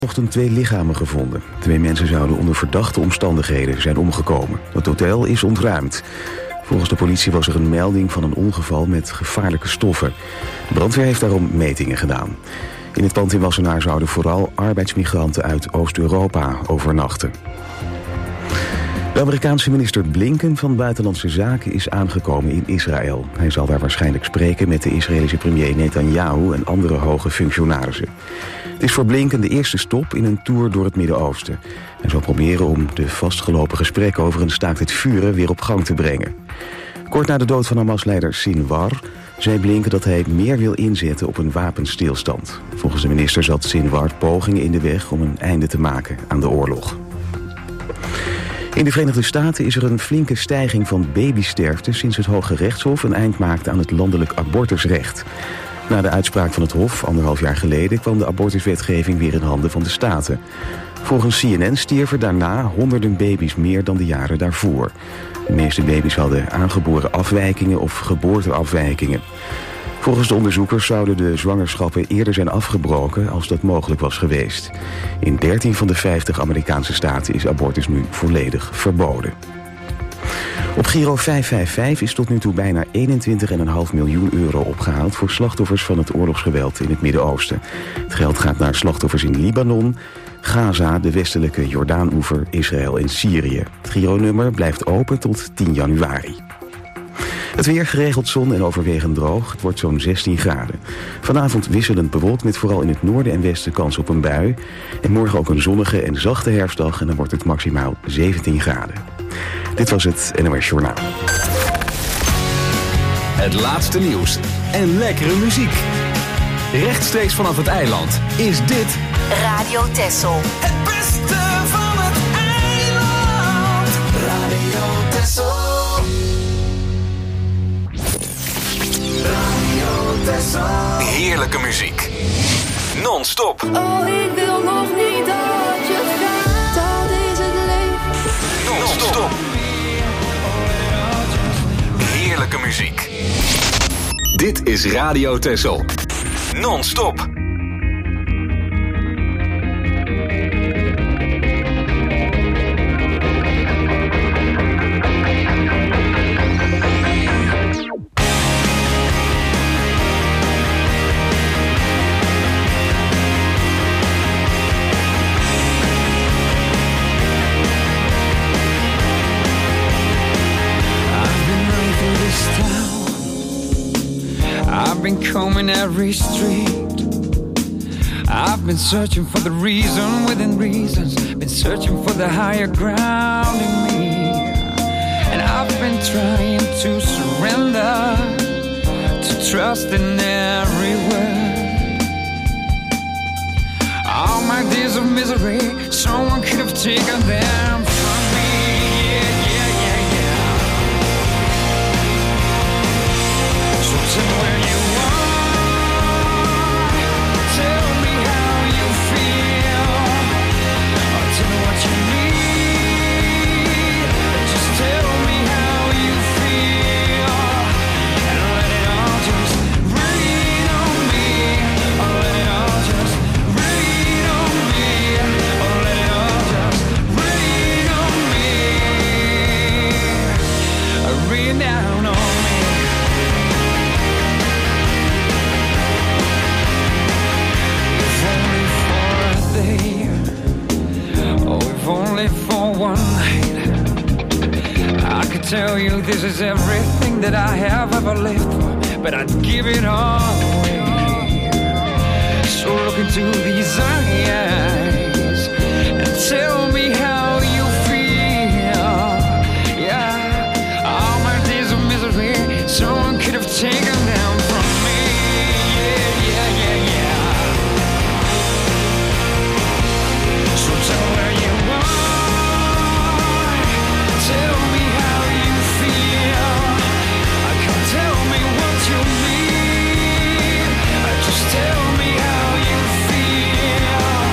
Vanochtend 2 lichamen gevonden. 2 mensen zouden onder verdachte omstandigheden zijn omgekomen. Het hotel is ontruimd. Volgens de politie was er een melding van een ongeval met gevaarlijke stoffen. De brandweer heeft daarom metingen gedaan. In het pand in Wassenaar zouden vooral arbeidsmigranten uit Oost-Europa overnachten. De Amerikaanse minister Blinken van Buitenlandse Zaken is aangekomen in Israël. Hij zal daar waarschijnlijk spreken met de Israëlische premier Netanyahu en andere hoge functionarissen. Het is voor Blinken de eerste stop in een tour door het Midden-Oosten. Hij zal proberen om de vastgelopen gesprekken over een staakt het vuren weer op gang te brengen. Kort na de dood van Hamas-leider Sinwar zei Blinken dat hij meer wil inzetten op een wapenstilstand. Volgens de minister zat Sinwar pogingen in de weg om een einde te maken aan de oorlog. In de Verenigde Staten is er een flinke stijging van babysterfte sinds het Hoge Rechtshof een eind maakte aan het landelijk abortusrecht. Na de uitspraak van het Hof, 1,5 jaar geleden, kwam de abortuswetgeving weer in handen van de staten. Volgens CNN stierven daarna honderden baby's meer dan de jaren daarvoor. De meeste baby's hadden aangeboren afwijkingen of geboorteafwijkingen. Volgens de onderzoekers zouden de zwangerschappen eerder zijn afgebroken als dat mogelijk was geweest. In 13 van de 50 Amerikaanse staten is abortus nu volledig verboden. Op Giro 555 is tot nu toe bijna 21,5 miljoen euro opgehaald voor slachtoffers van het oorlogsgeweld in het Midden-Oosten. Het geld gaat naar slachtoffers in Libanon, Gaza, de westelijke Jordaanoever, Israël en Syrië. Het Giro-nummer blijft open tot 10 januari. Het weer, geregeld zon en overwegend droog. Het wordt zo'n 16 graden. Vanavond wisselend bewolkt met vooral in het noorden en westen kans op een bui. En morgen ook een zonnige en zachte herfstdag en dan wordt het maximaal 17 graden. Dit was het NOS Journaal. Het laatste nieuws en lekkere muziek. Rechtstreeks vanaf het eiland is dit Radio Texel. Het beste van het eiland. Radio Texel. heerlijke muziek. Non-stop. Oh, ik wil nog niet dat je gaat. Dat is het leven. Non-stop. Heerlijke muziek. Dit is Radio Texel. Non-stop. I've been combing every street. I've been searching for the reason within reasons. Been searching for the higher ground in me. And I've been trying to surrender, to trust in every word. All my days of misery, someone could have taken them from me. So tell me where you are, tell me how you feel, or tell me what you need, just tell me how you feel, and let it all just rain on me, or let it all just rain on me, or let it all just rain on me, rain down on me. Only for one night, I could tell you this is everything that I have ever lived for, but I'd give it all away. So look into these eyes and tell me how you feel. Yeah, all my days of misery, someone could have taken them from me. Yeah. So tell me where you are, tell me how you feel, come tell me what you mean, just tell me how you feel,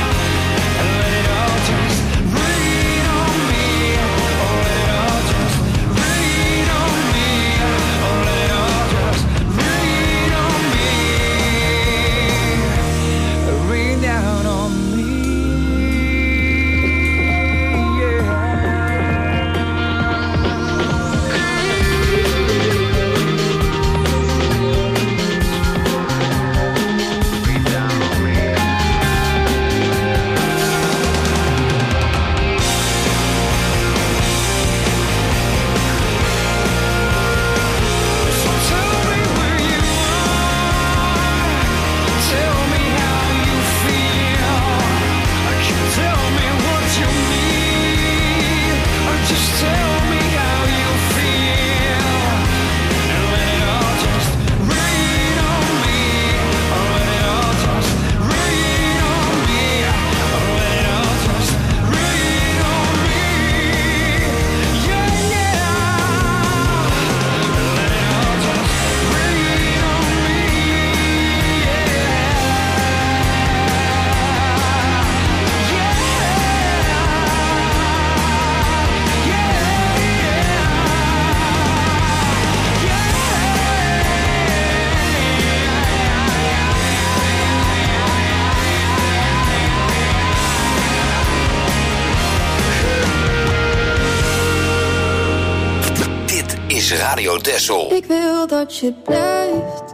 is Radio Texel. Ik wil dat je blijft,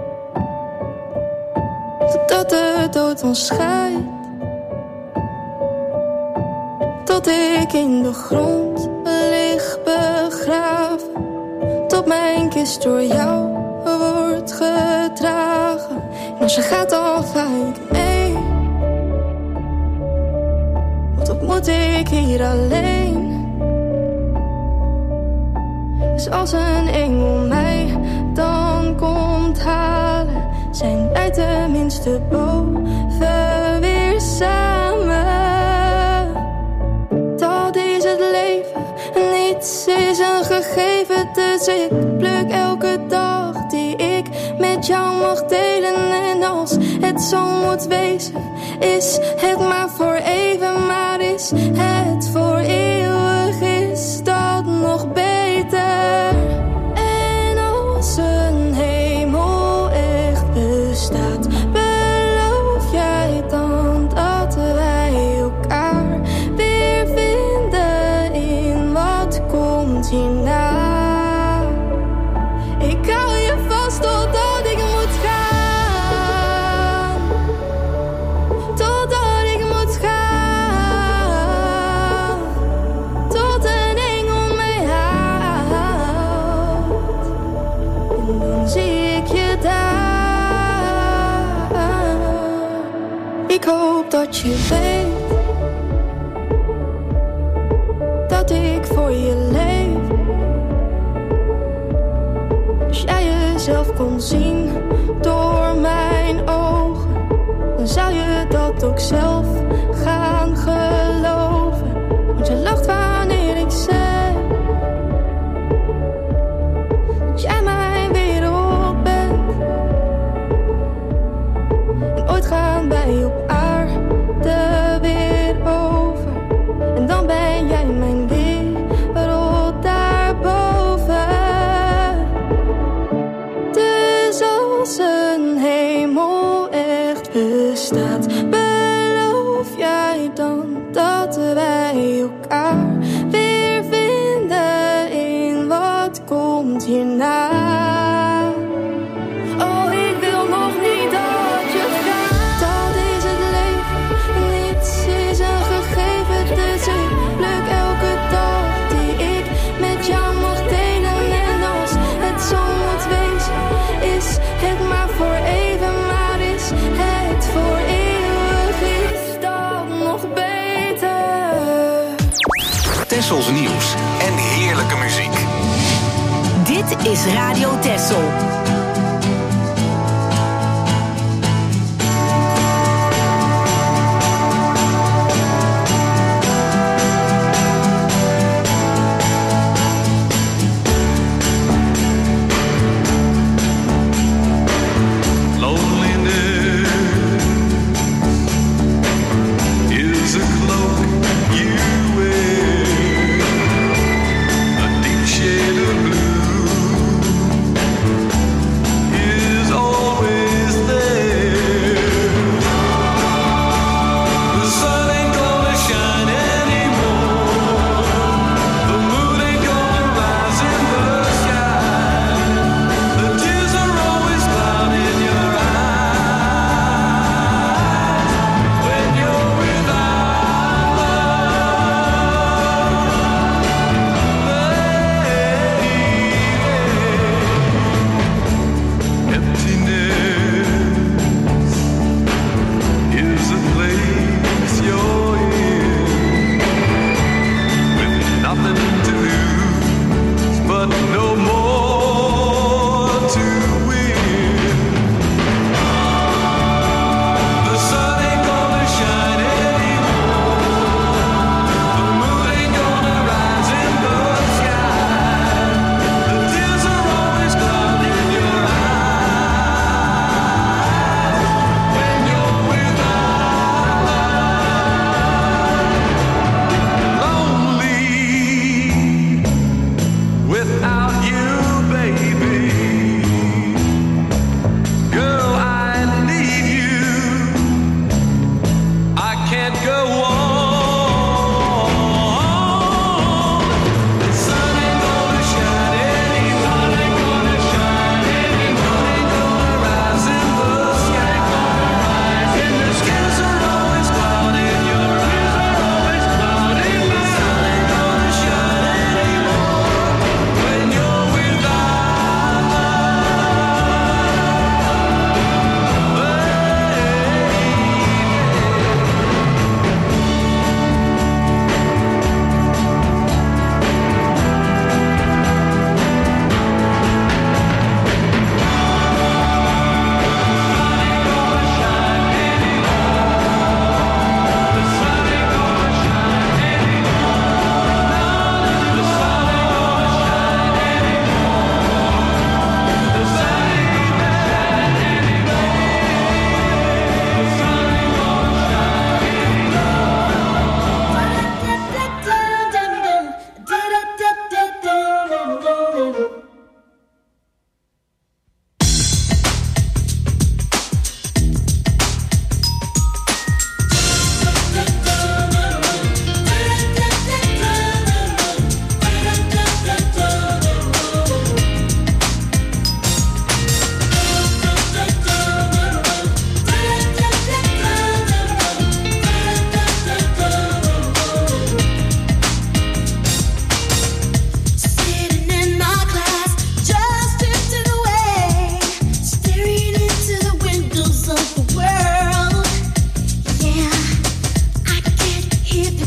totdat de dood ons scheidt. Tot ik in de grond lig begraven, tot mijn kist door jou wordt gedragen. En als je gaat, dan ga ik mee. Wat moet ik hier alleen? Dus als een engel mij dan komt halen, zijn wij tenminste boven weer samen. Dat is het leven, niets is een gegeven. Dus ik pluk elke dag die ik met jou mag delen. En als het zo moet wezen, is het maar voor even. Maar is het voor eeuwig, is dat nog beter. En als een hemel echt bestaat, beloof jij dan dat wij elkaar weer vinden in wat komt hierna? Ik hou je vast totdat ik moet gaan, totdat ik moet gaan, tot een engel mij haalt. En dan zie ik je daar. Ik hoop dat je weet dat ik voor je leef. Als jij jezelf kon zien door mijn ogen, dan zou je dat ook zelf gaan geloven. Want je lacht wanneer ik zeg dat jij mijn wereld bent. En ooit gaan wij op aarde weer over, en dan ben jij mijn wereld daarboven. Dus als een hemel echt bestaat, beloof jij dan dat wij elkaar weer vinden in wat komt hierna? Oh, ik wil nog niet dat je gaat. Dat is het leven, niets is een gegeven. Dus ik pluk elke dag die ik met jou mag delen. En als het zo moet wezen, is het maar voor even. Maar is het voor eeuwig, is dat nog beter. Tessels nieuws en heerlijke muziek. Dit is Radio Texel. Is a cloak you wear, a deep shade of blue.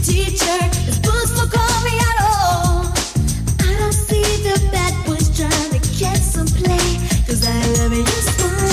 teacher is supposed to call me at all. I don't see the bad boys trying to get some play, 'cause I love your smile.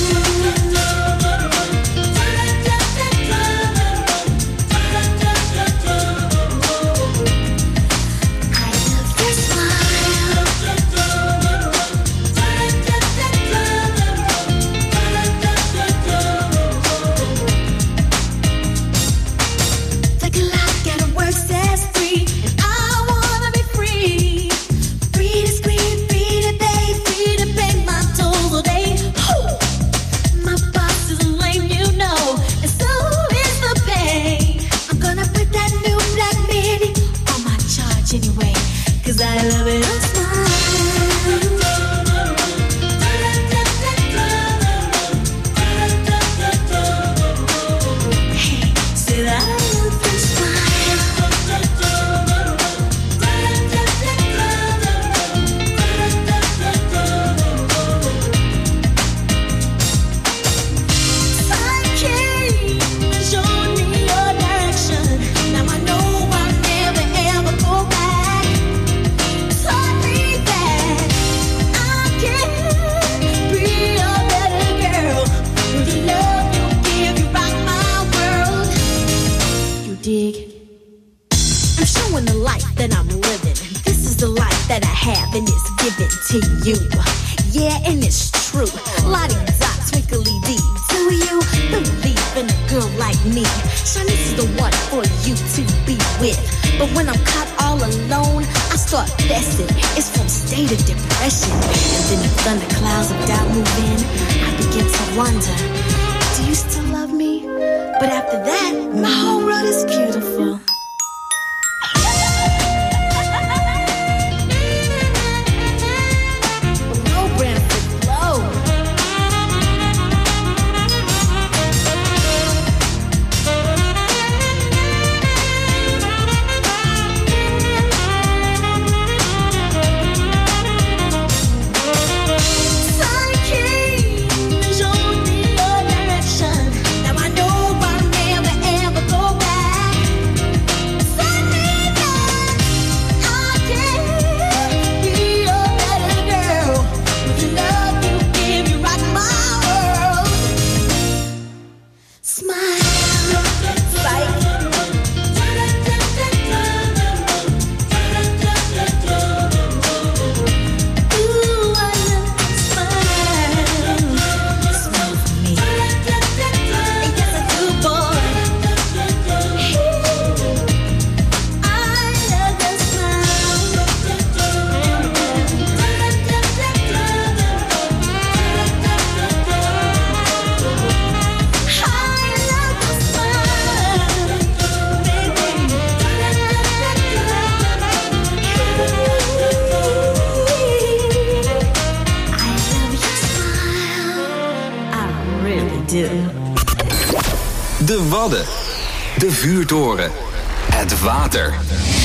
De Wadden. De Vuurtoren. Het water.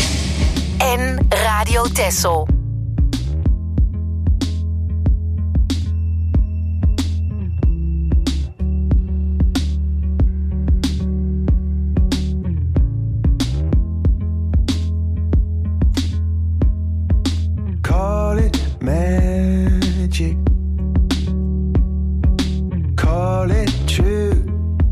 En Radio Texel. Call it magic. Call it true.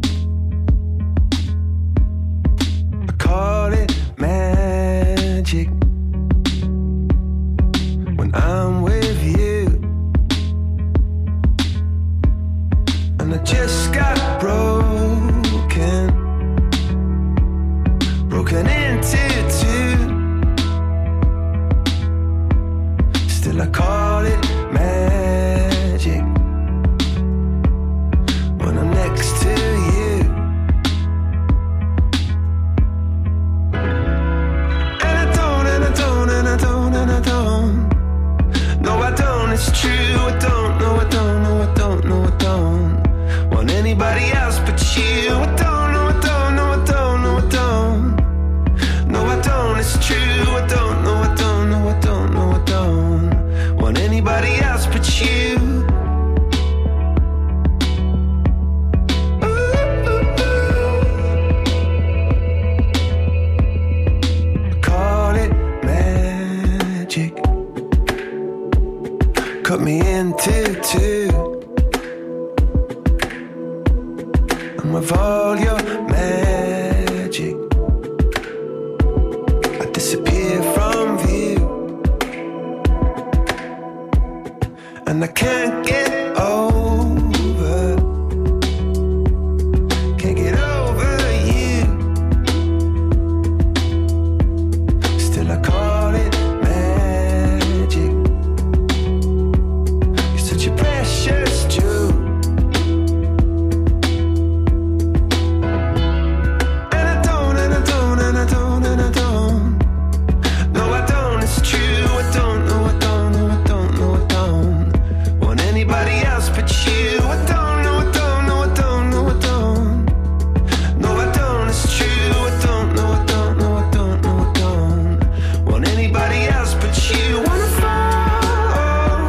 Call it magic. When I'm with you. And I just got broken into two. Still I call it magic when I'm next to you. And I don't, and I don't, and I don't, and I don't. No, I don't, it's true. I don't, no, I don't, no, I don't, no, I don't want anybody else but you. I don't, no, I don't, no, I don't, no, I don't. No, I don't, it's true. I don't, no, I don't, no, I don't, no, I don't want anybody else but you. me into two. And with all your magic, I disappear from view. And I can't get over, can't get over you. Still I call it magic. You're such a precious jewel. And I don't, and I don't, and I don't, and I don't. No, I don't, it's true. I don't, no, I don't, no, I don't, no, I don't want anybody else but you. I don't, no, I don't, no, I don't, no, I don't. No, I don't, it's true. I don't, no, I don't, no, I don't, no, I don't want anybody else but you. Wanna fall,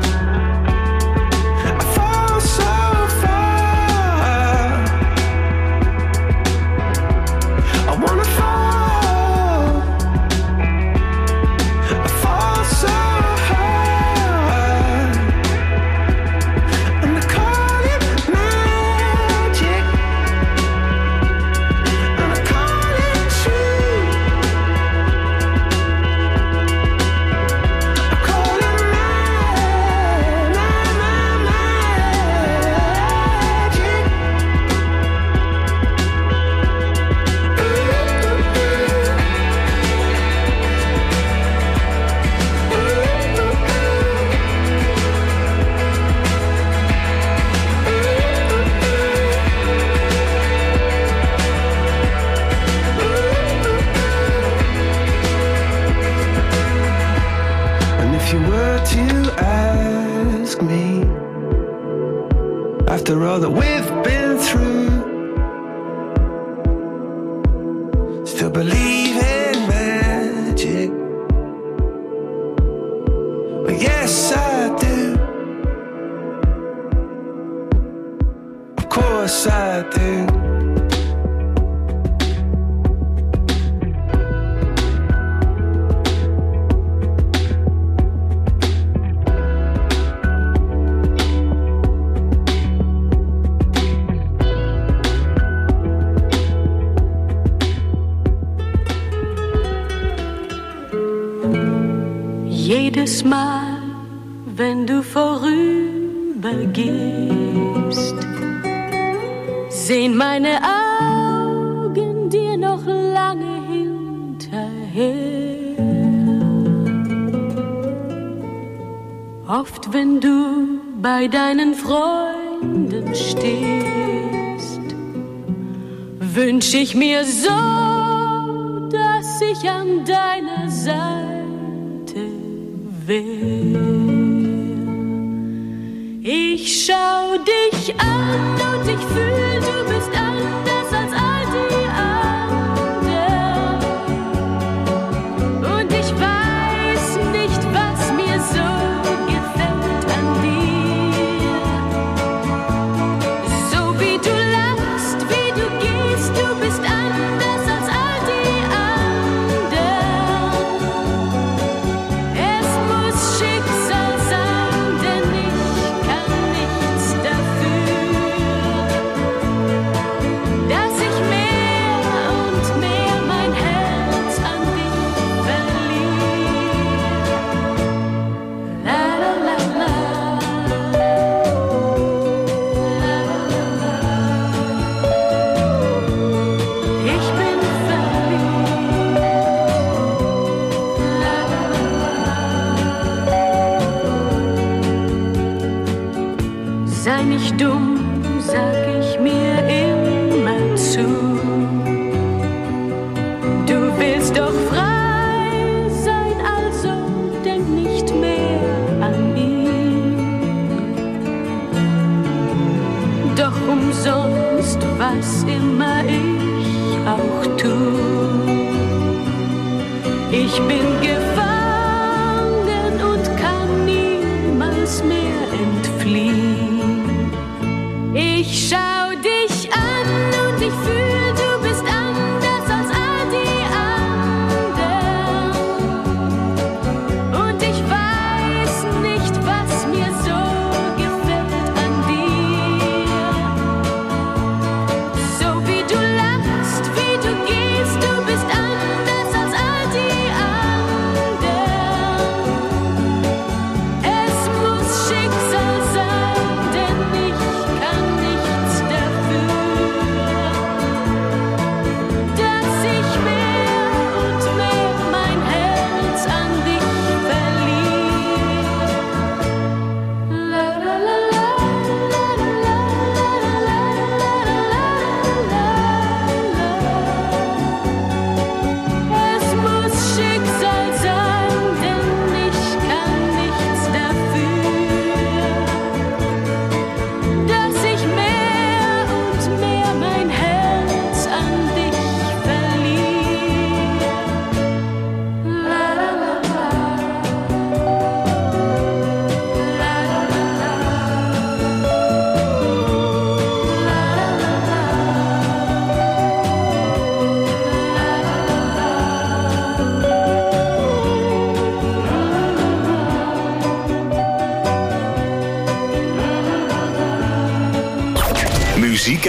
I fall so far. I wanna fall, I fall so hard. And I call it magic, and I call it true. I call it And if you were to ask me, after all that we've been through, still believe in magic? Well, yes, I do. Of course I do. Jedes Mal, wenn du vorübergehst, sehen meine Augen dir noch lange hinterher. Oft, wenn du bei deinen Freunden stehst, wünsch ich mir so, dass ich an deiner Seite wär. Ich schau dich an und ich fühl, du bist anders als all die anderen. Und ich weiß nicht, was mir so gefällt an dir. So wie du lachst, wie du gehst, du bist anders als all die anderen. Es muss Schicksal sein, denn ich kann nichts dafür, dass ich mehr und mehr mein Herz an dich verliere. La la la la, ich bin verliebt. La la la. Sei nicht dumm, sag ich mir immer zu. Du willst doch frei sein, also denk nicht mehr an ihn. Doch umsonst, was immer ich auch tu, ich bin gefangen und kann niemals mehr entfliehen. Ich schau dich an und ich fühl, du bist anders als all die anderen. Und ich weiß nicht, was mir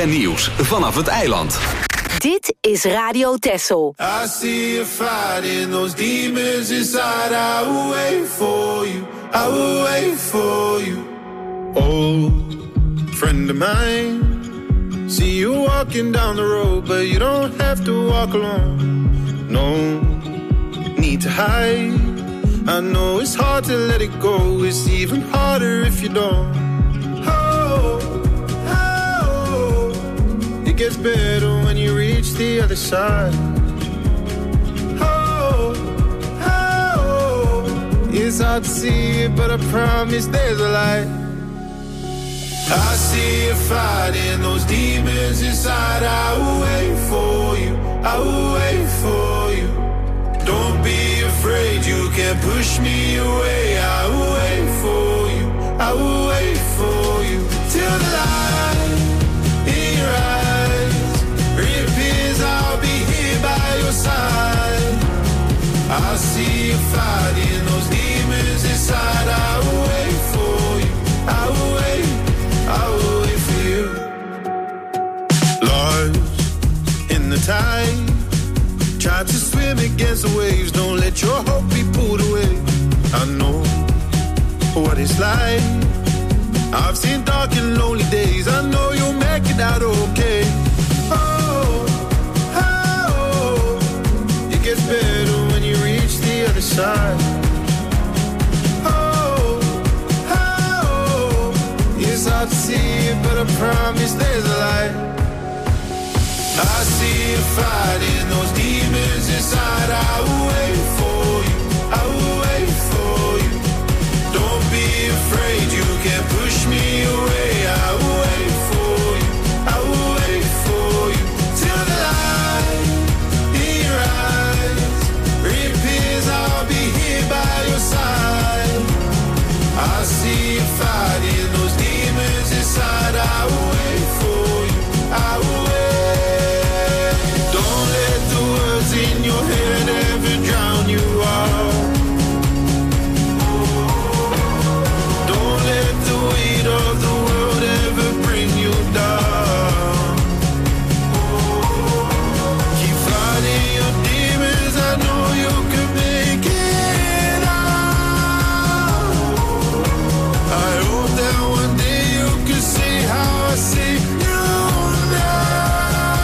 en nieuws vanaf het eiland. Dit is Radio Texel. I see you fighting those demons inside. I will wait for you. I will wait for you. Old friend of mine. See you walking down the road, but you don't have to walk alone. No need to hide. I know it's hard to let it go. It's even harder if you don't. Oh, oh, it gets better when you reach the other side. Oh, oh, it's hard to see it, but I promise there's a light. I see you fighting those demons inside. I will wait for you. I will wait for you. Don't be afraid, you can't push me away. I will wait for you. I will wait for you till the light in your eyes reappears. I'll be here by your side. I see you fighting those demons inside. I will wait for you. I will wait. I will wait for you. Lost in the tide, try to swim against the waves. Don't let your hope be pulled away. I know what it's like. I've seen dark and lonely days. I know you'll make it out okay. Oh, oh, it gets better when you reach the other side. It's hard to see it, but I promise there's a light. I see you fighting those demons inside. I will wait for you. I will wait for you. Don't be afraid, you can't push me away. I will wait for you. I will wait for you till the light in your eyes reappears. I'll be here by your side. I see you fighting those demons inside. I will wait for you. I will wait. Don't let the words in your head ever drown you out. Don't let the weight of the world ever bring you down. Keep fighting your demons. I know you can make it out. I hope that one day you can see how I see you now.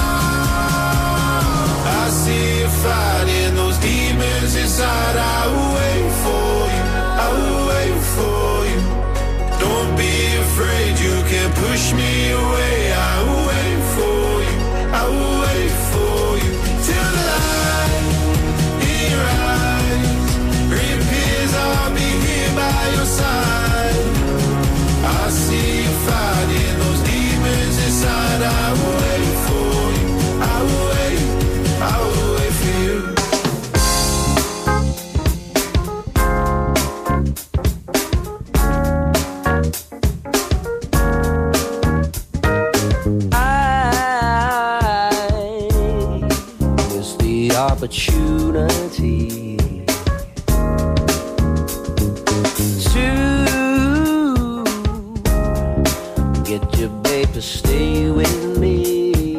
I see you fighting those demons inside. I will wait for you. I will wait for you. Don't be afraid, you can't push me away. I will wait for you. I will wait for you till the light in your eyes reappears. I'll be here by your side. I see you fighting those demons inside. I will wait for you. I will wait. I will wait for you. I miss the opportunity to get your babe to stay with me.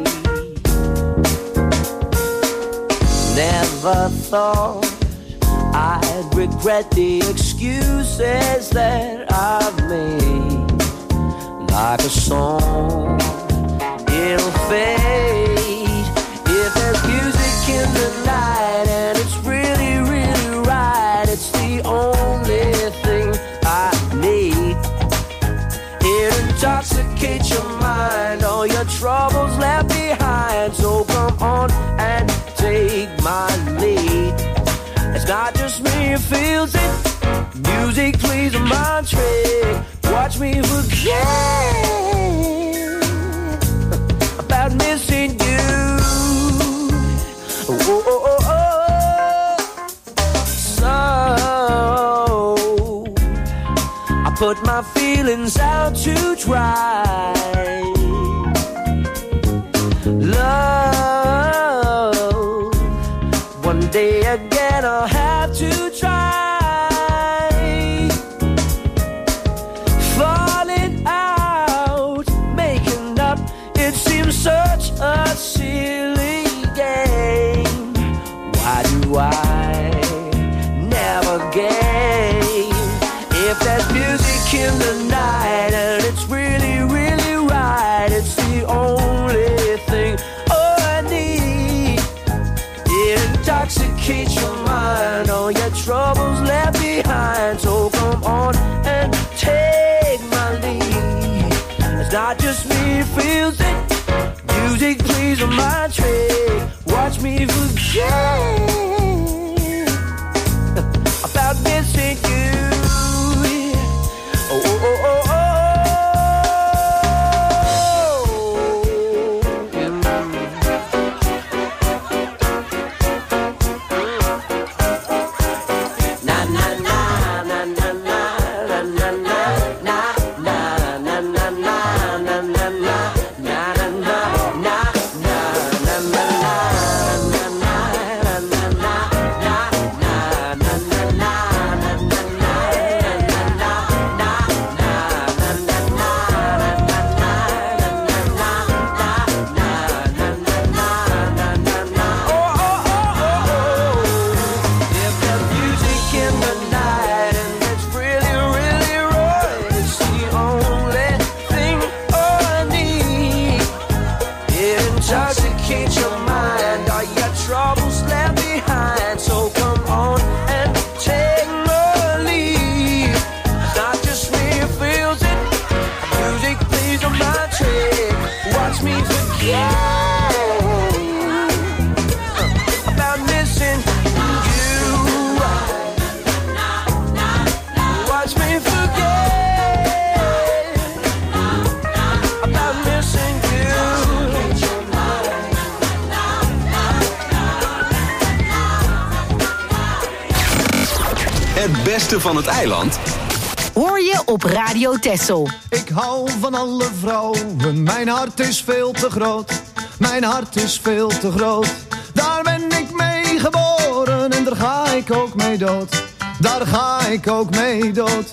Never thought I'd regret the excuses that I've made. Like a song, it'll fade. If there's music in the night and it's really, really right, it's the only thing I need. It intoxicates your mind, all your troubles left behind. So come on and take my lead. It's not just me who feels it. Music plays a mind trick. Watch me forget about missing you. Oh, oh, oh, oh. So I put my feelings out to dry. Love, one day again I'll have to try. Falling out, making up, it do I navigate? If there's music in the night and it's really, really right, it's the only thing I need. It intoxicates your mind, all your troubles left behind. So come on and take my lead. It's not just me who feels it. Music plays on my trick. Watch me forget about missing you. Oh, oh, oh, oh, oh. Na na na na na na na na na na na na na na na Het beste van het eiland hoor je op Radio Texel. Ik hou van alle vrouwen, mijn hart is veel te groot. Mijn hart is veel te groot. Daar ben ik mee geboren en daar ga ik ook mee dood. Daar ga ik ook mee dood.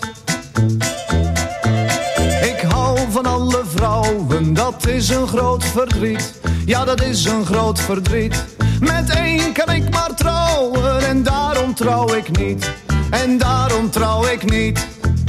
Ik hou van alle vrouwen, dat is een groot verdriet. Ja, dat is een groot verdriet. Met één kan ik maar trouwen en daarom trouw ik niet. En daarom trouw ik niet.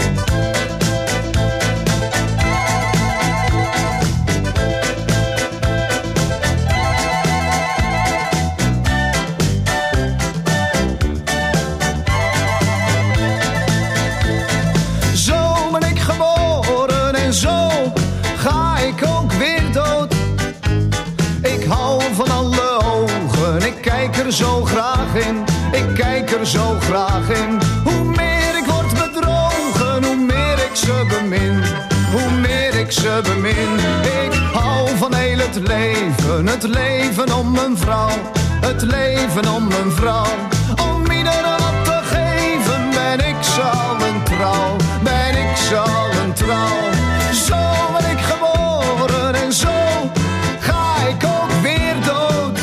Zo ben ik geboren en zo ga ik ook weer dood. Ik hou van alle ogen, ik kijk er zo graag in. Ik kijk er zo graag in. Hoe meer ik word bedrogen, hoe meer ik ze bemin. Hoe meer ik ze bemin. Ik hou van heel het leven om een vrouw. Het leven om een vrouw. Om ieder wat te geven ben ik zo een trouw. Ben ik zo een trouw. Zo ben ik geboren en zo ga ik ook weer dood.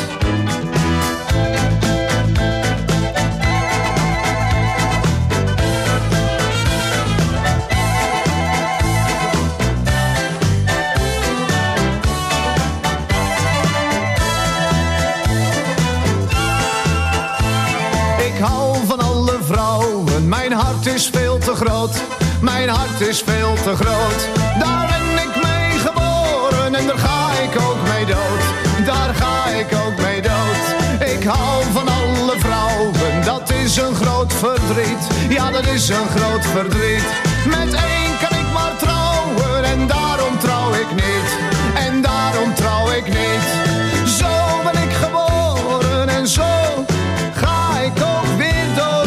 Ik hou van alle vrouwen, mijn hart is veel te groot. Mijn hart is veel te groot. Daar ben ik mee geboren en daar ga ik ook mee dood. Daar ga ik ook mee dood. Ik hou van alle vrouwen, dat is een groot verdriet. Ja, dat is een groot verdriet. Met één kan ik maar trouwen en daarom trouw ik niet. En daarom trouw ik niet. Zo ben ik geboren en zo ga ik ook weer dood.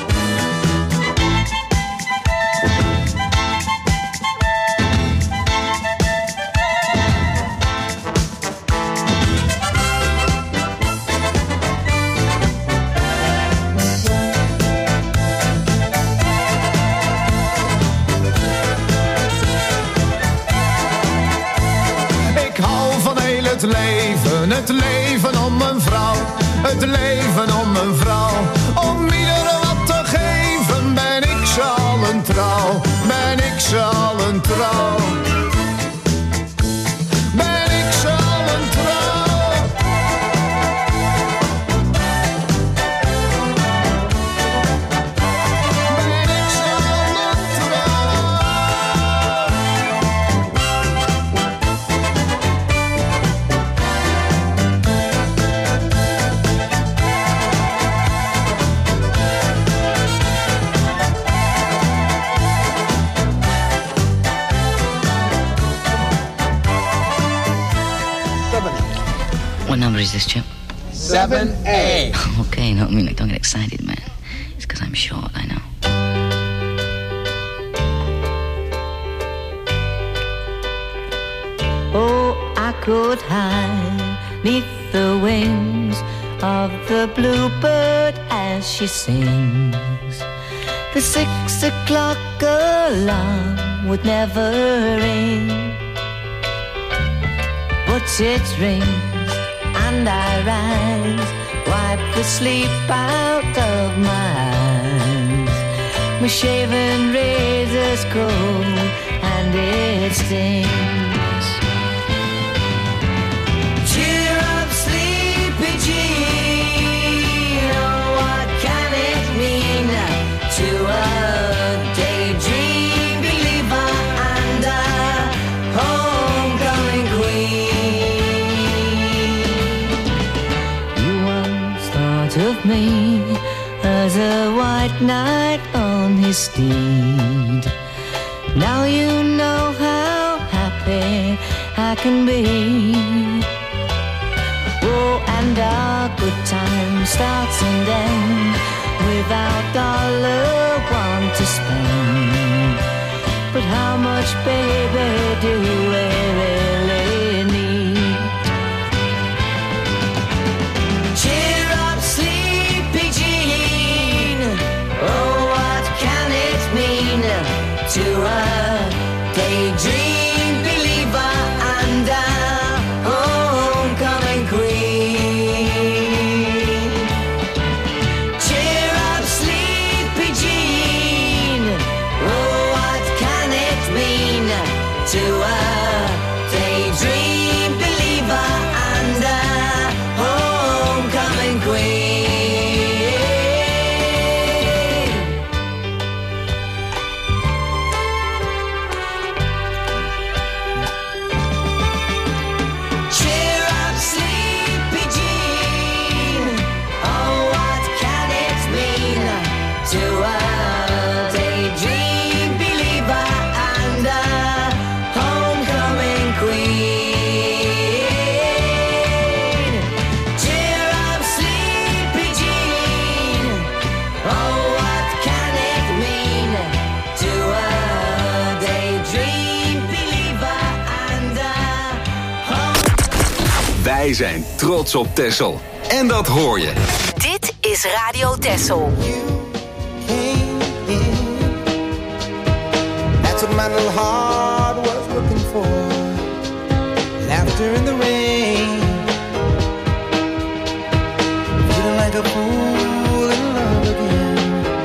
Ik hou van heel het leven om een vrouw. Het leven om een vrouw. Om iedereen wat te geven ben ik ze al een trouw. Ben ik ze al een trouw. Ben ik ze al een trouw. this, Chip? 7A. Okay, no, don't get excited, man. It's because I'm short, I know. Oh, I could hide neath the wings of the bluebird as she sings. The 6 o'clock alarm would never ring, but it rings and I rise, wipe the sleep out of my eyes. My shaven razor's cold and it stings. Cheer up, sleepy Jean. Oh, what can it mean to a daydream believer and a homecoming queen? You once thought of me as a white knight on his steed. Now you know how happy I can be. Oh, and our good time starts and ends without $1 to spend. But how much, baby, do we really need? Cheer up, sleepy Jean. Oh, what can it mean to a daydream believer and a homecoming queen? Cheer up, sleepy Jean. Oh, what can it mean to a daydream believer and a homecoming queen? Cheer up, sleepy Jean. Oh, what can it mean to a daydream believer and a homecoming queen? Cheer up, sleepy Jean. Oh, what can it mean to a daydream believer and a Wij zijn trots op Texel. En dat hoor je. Dit is Radio Texel. That's what my little heart was looking for. Laughter in the rain. Feeling like a fool in love again.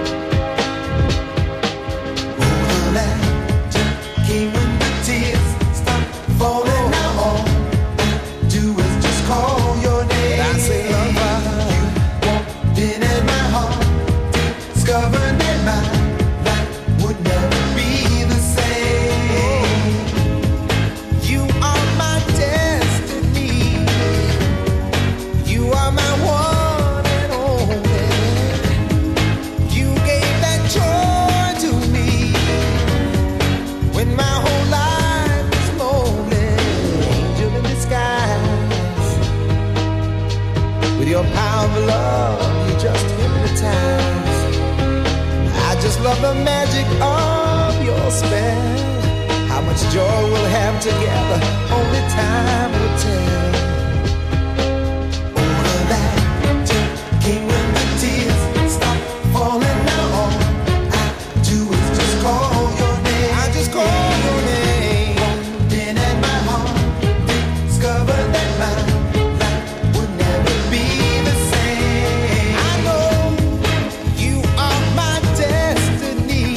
Oh, the magic came when the tears stopped falling. Now all I do is just call your name. I say, lover, you walked in at my heart, discovered that my life would never be the same. You are my destiny. You are my one and only. You gave that joy to me when my whole life was lonely. Angel in disguise. With your power of love, you just hypnotize. I just love the magic of your spell. How much joy we'll have together, only time will tell. Oh, the laughter came when the tears stopped falling. Now all I do is just call your name. I just call your name. Walked in at my heart, discovered that my life would never be the same. I know you are my destiny.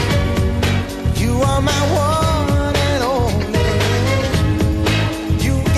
You are my one and only. You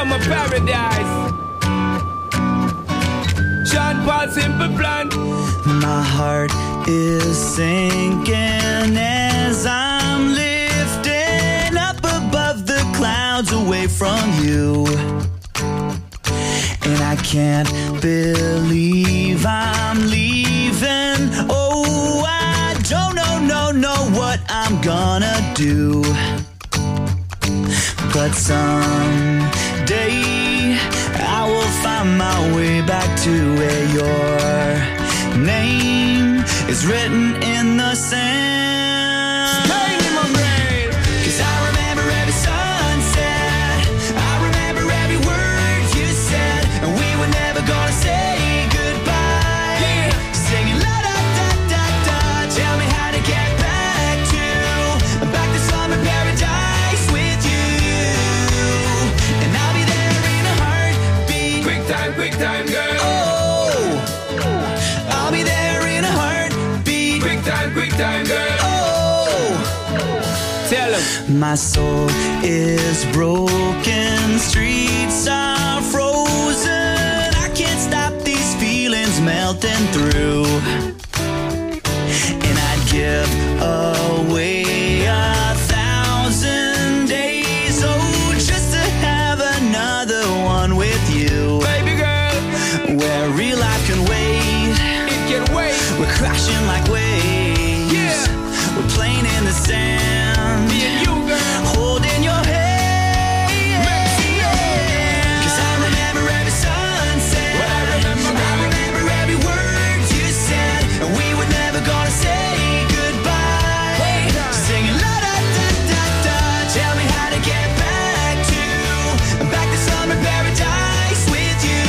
Summer paradise. Sean Paul, Simple Plan. My heart is sinking as I'm lifting up above the clouds away from you. And I can't believe I'm leaving. Oh, I don't know what I'm gonna do. But someday I will find my way back to where your name is written in the sand. Pain in my brain. 'Cause I remember every sunset, I remember every word you said, and we were never gonna say goodbye. Yeah. Singing la da da da da, tell me how to get back to summer paradise with you. And I'll be there in a heartbeat. Quick time, girl. Oh, I'll be there in a heartbeat. Quick time, girl. Oh, tell him. my soul is broken, streets are frozen. I can't stop these feelings melting through. And I'd give away 1,000 days, oh, just to have another one with you. Baby girl, Where real life can wait, it can wait. we're crashing like waves. Yeah. We're playing in the sand, Me and you, girl. holding your hand. Yeah. 'Cause I remember every sunset, What I remember, I remember every word you said, and we were never gonna say goodbye. Singing la da da da da, tell me how to get back to summer paradise with you.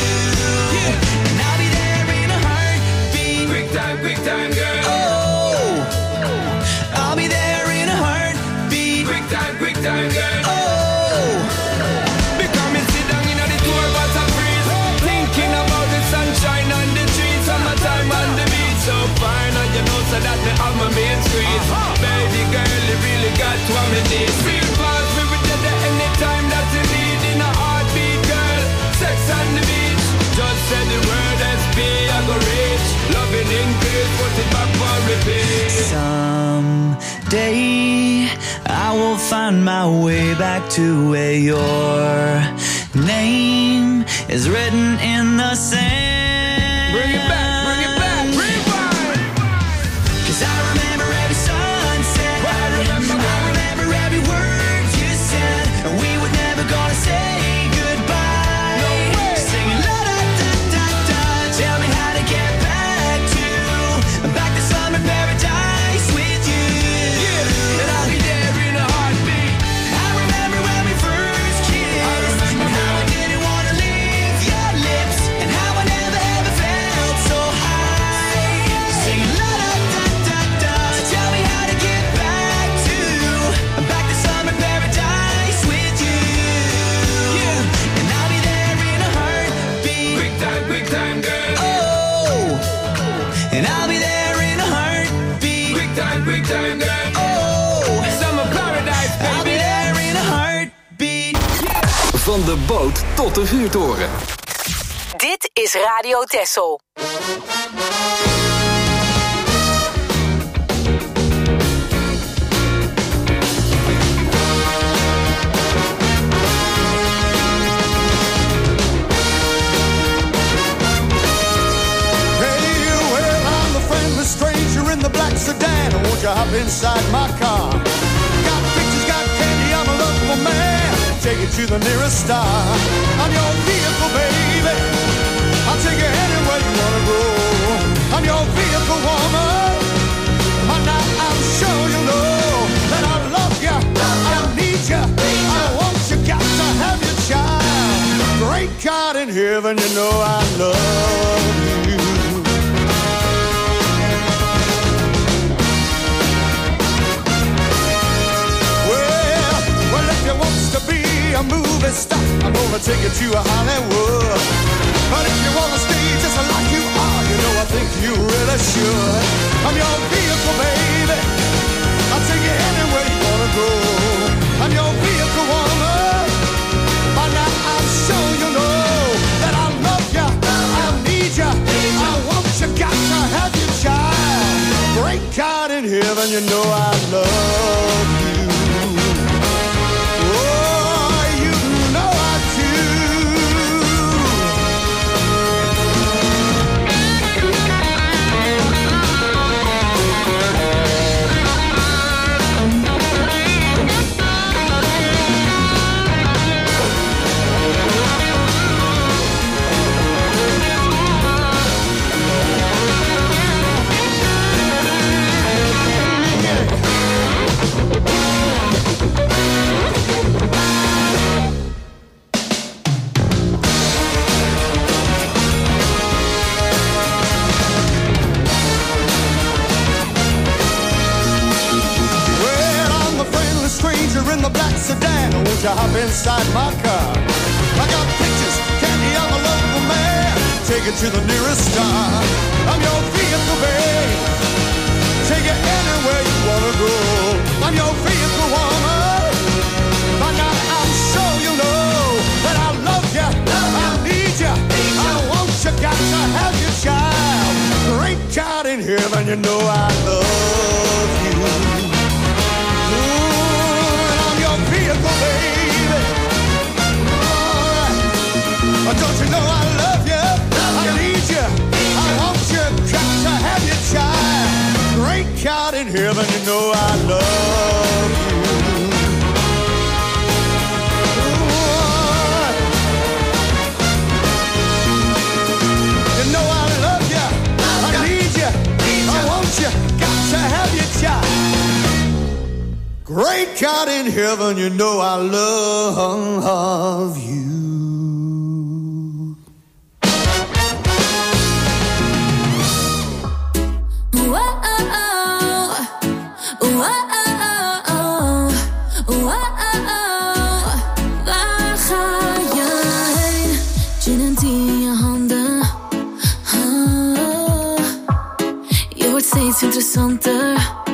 And I'll be there in a heartbeat. Quick time, girl. Oh, I'll be there in a heartbeat. Quick time, girl. Oh, Because me sit down in the tour bus and freeze, thinking about the sunshine on the trees, summertime on the beach, so fine, and you know so that me have my main squeeze. Baby girl, you really got what me need. Real fast, we will get there anytime that you need in a heartbeat, girl. Sex on the beach, just say the word SP, I go reach. Loving increase, put it back for repeat. someday I will find my way back to where your name is written in the sand. Bring it back, rewind. 'Cause I remember every sunset, I remember every word you said, and we were never gonna say goodbye. No way. Singing la da da da da, tell me how to get back to summer paradise with you. Yeah. And I'll be there in a heartbeat. I remember when we first kissed, and how I didn't wanna leave your lips, and how I never ever felt so high. Singing la da da da da, so tell me how to get back to summer paradise with you. Yeah. And I'll be there in a heartbeat. Quick time, girl. Oh, and I'll be there in a heartbeat. Quick time, girl. Oh, Summer paradise, I'll be baby. there in a heartbeat. Van de boot tot de vuurtoren. Dit is Radio Texel. Stranger in the black sedan, won't you hop inside my car? Got pictures, got candy, I'm a lovable man. Take it to the nearest star. I'm your vehicle, baby. I'll take you anywhere you wanna go. I'm your vehicle, woman. And now I'm sure you know that I love you, I need you, I want you, got to have your child. Great God in heaven, you know I love you. A movie star, I'm gonna take you to a Hollywood. But if you wanna stay just like you are, you know I think you really should. I'm your vehicle, baby. I'll take you anywhere you wanna go. I'm your vehicle, woman. By now know I love you. Oh, you know I do. In the black sedan, won't you hop inside my car? I got pictures, candy, I'm a local man. Take it to the nearest star. I'm your vehicle, babe. Take it anywhere you wanna go. I'm your vehicle, woman. By now I'm sure you know that I love you, I need you, I want you, got to have your child. Great God in heaven, you know I love you. Vehicle, baby. Oh, don't you know I love you? I need you. I want you. Got to have your child. Great God in heaven, you know I love you. Oh, you know I love you. I need you. I want you. Got to have your child. Great God in heaven, you know I love you. Waar ga je heen? Gin en thee in je handen. Je wordt steeds interessanter.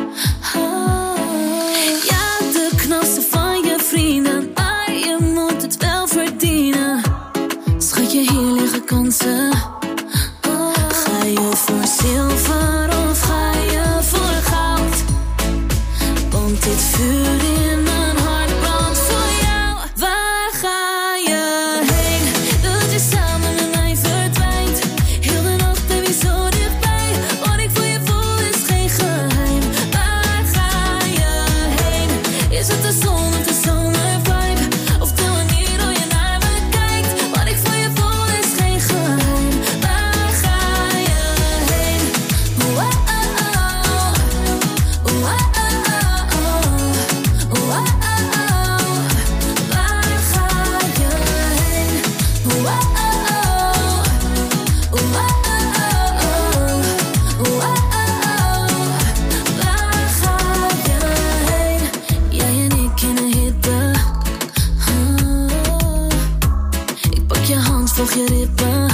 Kansen. Ga je voor zilver of ga je voor goud? Want dit vuur in mijn hart brandt voor jou. Waar ga je heen? Dat je samen met mij verdwijnt. Heel de nacht ben je zo dichtbij. Wat ik voor je voel is geen geheim. Waar ga je heen? Is het de zon of de zomervibe? Of de manier hoe je naar me kijkt? Wat ik voor je voel is geen geheim. Waar ga je heen? Volg je rippen.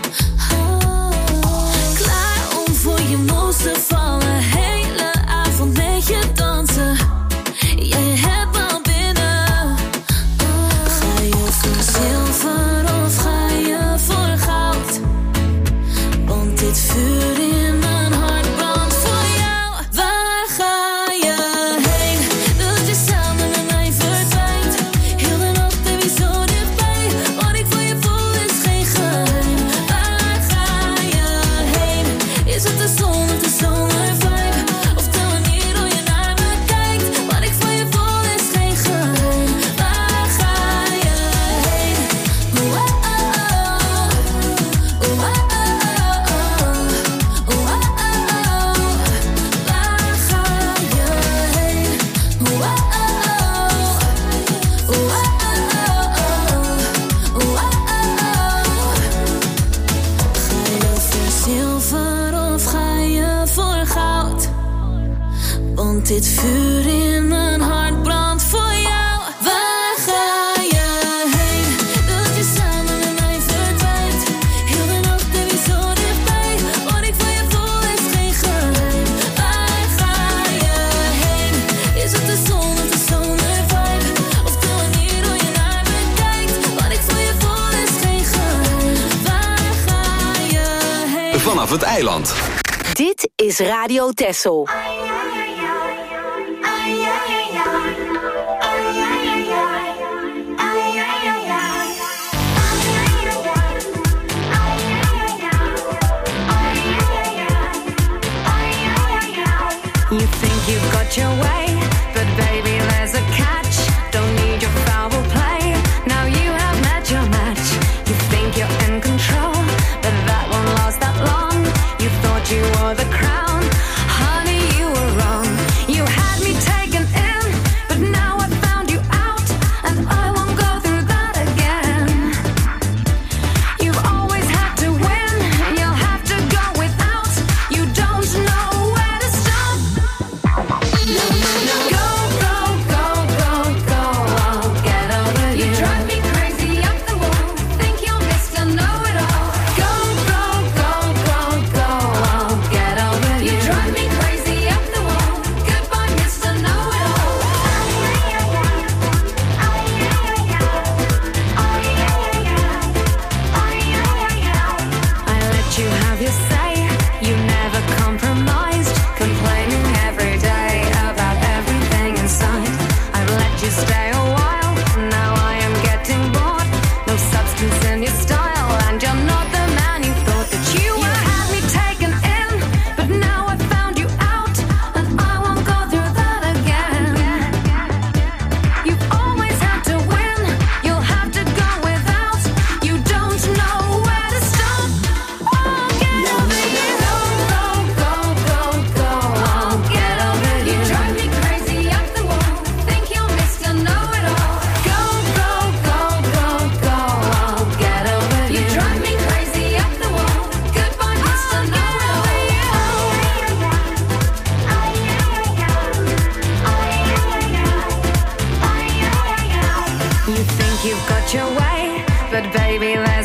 Klaar om voor je moes te vallen. Hele avond met je dansen. Ja, je hebt me al binnen. Ga je voor zilver of ga je voor goud? Want dit vuur in mijn hart brandt voor jou. Waar ga je heen? Dat je samen met mij verdwijnt. Heel de nacht ben je zo dichtbij. Wat ik voor je voel is geen geheim. Waar ga je heen? Is het de zon of de zomervibe? Of de manier hoe je naar me kijkt? Wat ik voor je voel is geen geheim. Waar ga je heen? Waar ga je heen? Waar ga je voor zilver of ga je voor goud? Want dit vuur in mijn hart brandt voor jou. Waar ga je heen? Dat je samen met mij verdwijnt. Heel de nacht ben je zo dichtbij. Wat ik voor je voel is geen geheim. Waar ga je heen? Is het de zon of de zomervibe? Of de manier hoe je naar me kijkt? Wat ik voor je voel is geen geheim. Waar ga je heen? Vanaf het eiland. Dit is Radio Texel.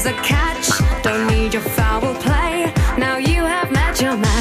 a catch. Don't need your foul play. Now you have met your match.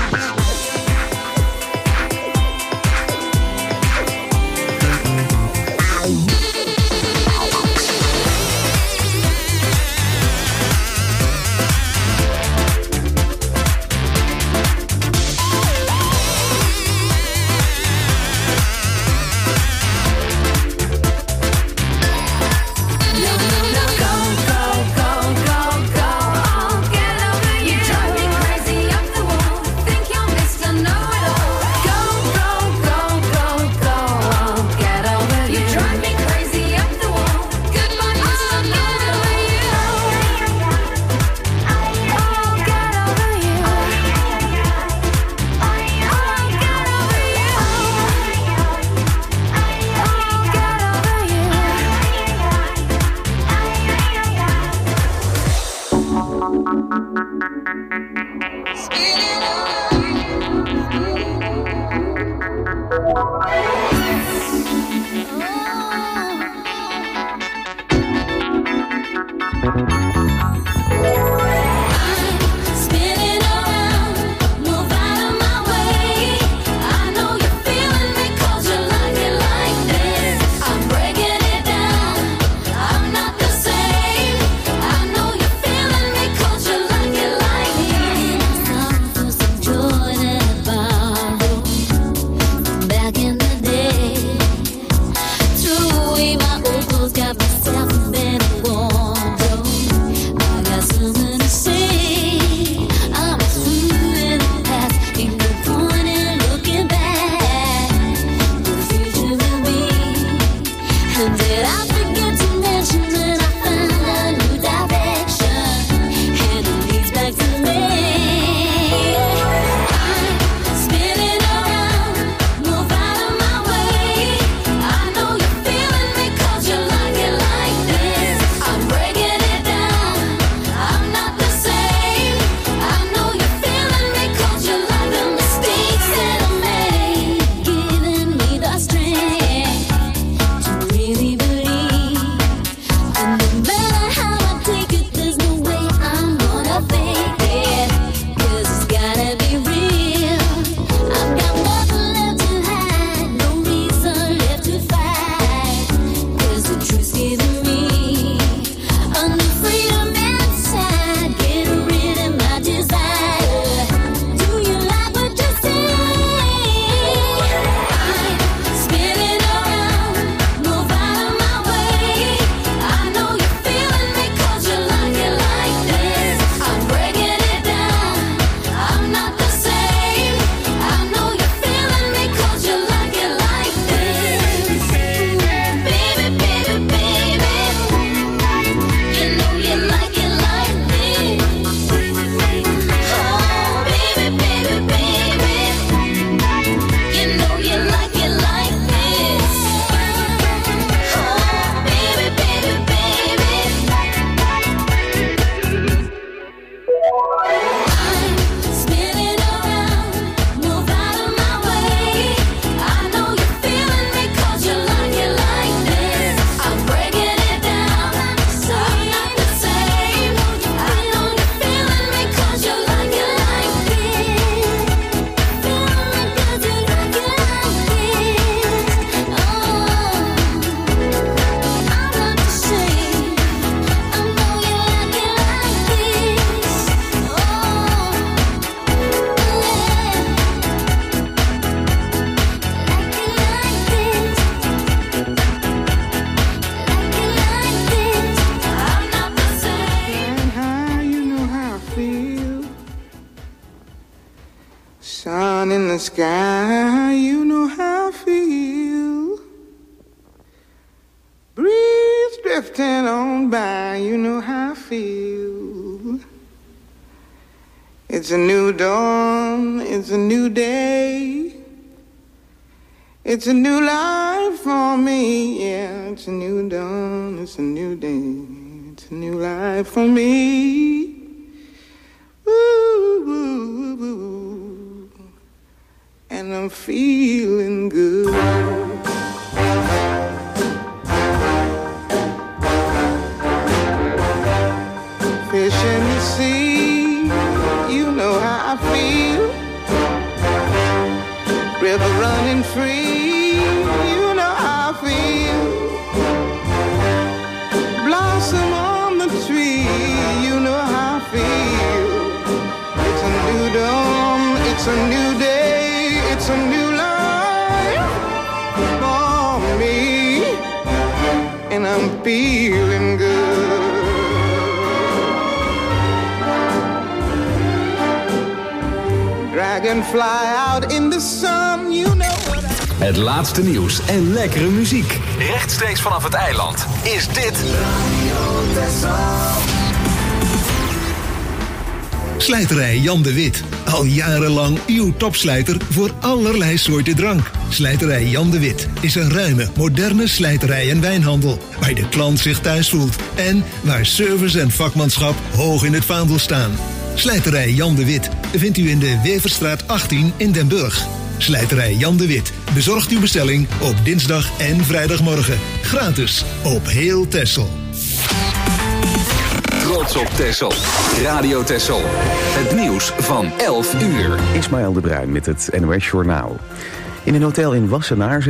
Sun in the sky, you know how I feel. Breeze drifting on by, you know how I feel. It's a new dawn, it's a new day. It's a new life for me, yeah. It's a new dawn, it's a new day. It's a new life for me. Ooh, ooh, ooh, ooh. And I'm feeling good. and I'm feeling good. Dragonfly out in the sun, you know what I... Het laatste nieuws en lekkere muziek. Rechtstreeks vanaf het eiland is dit Radio Texel. Slijterij Jan de Wit. Al jarenlang uw topslijter voor allerlei soorten drank. Slijterij Jan de Wit is een ruime, moderne slijterij en wijnhandel. Waar de klant zich thuis voelt. En waar service en vakmanschap hoog in het vaandel staan. Slijterij Jan de Wit vindt u in de Weverstraat 18 in Den Burg. Slijterij Jan de Wit bezorgt uw bestelling op dinsdag en vrijdagmorgen. Gratis op heel Texel. Trots op Texel. Radio Texel. Het nieuws van 11 uur. Ismaël de Bruin met het NOS Journaal. In een hotel in Wassenaar